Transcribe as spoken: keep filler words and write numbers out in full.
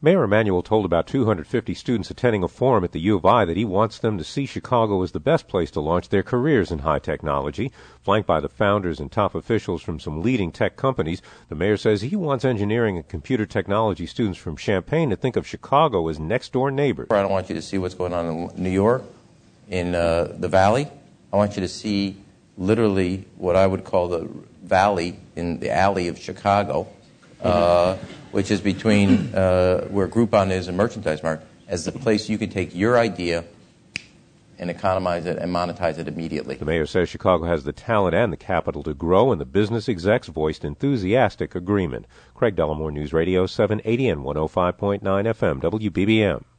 Mayor Emanuel told about two hundred fifty students attending a forum at the U of I that he wants them to see Chicago as the best place to launch their careers in high technology. Flanked by the founders and top officials from some leading tech companies, the mayor says he wants engineering and computer technology students from Champaign to think of Chicago as next-door neighbors. I don't want you to see what's going on in New York, in uh, the Valley. I want you to see literally what I would call the valley in the alley of Chicago. Uh, which is between uh, where Groupon is and Merchandise Mart, as the place you can take your idea and economize it and monetize it immediately. The mayor says Chicago has the talent and the capital to grow, and the business execs voiced enthusiastic agreement. Craig Dellamore, News Radio seven eighty and one oh five point nine F M, W B B M.